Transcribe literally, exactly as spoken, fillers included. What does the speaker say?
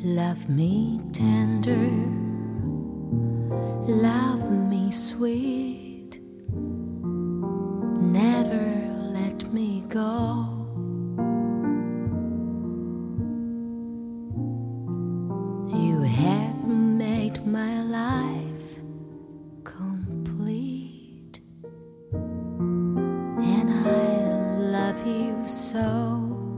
Love me tender, love me sweet, never let me go. You have made my life complete, and I love you so.